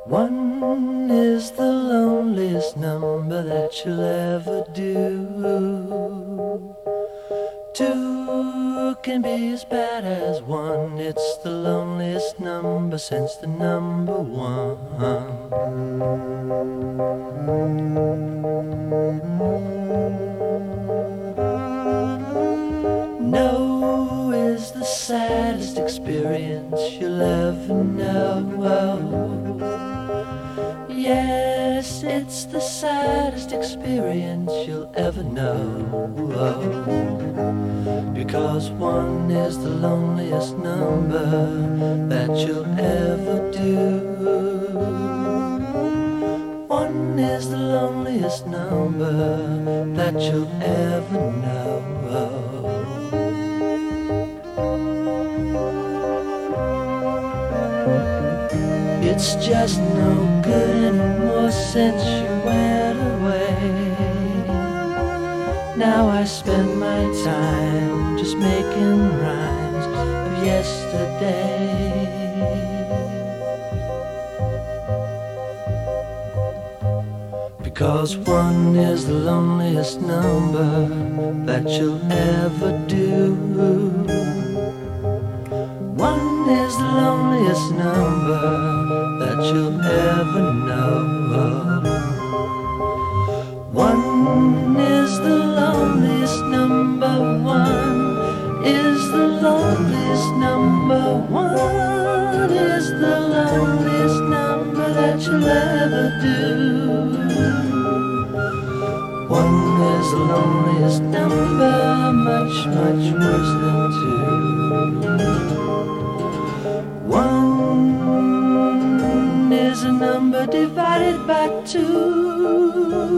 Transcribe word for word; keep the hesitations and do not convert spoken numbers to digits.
One is the loneliest number that you'll ever do. Two can be as bad as one. It's the loneliest number since the number one. No is the saddest experience you'll ever know. Yes, it's the saddest experience you'll ever know. Because one is the loneliest number that you'll ever do. One is the loneliest number that you'll ever know. It's just no good anymore since you went away. Now I spend my time just making rhymes of yesterday. Because one is the loneliest number that you'll ever do. One is the loneliest number that you'll ever know. One is the loneliest number. One is the loneliest number. One is the loneliest number that you'll ever do. One is the loneliest number, much, much worse than two. One is a number divided by two.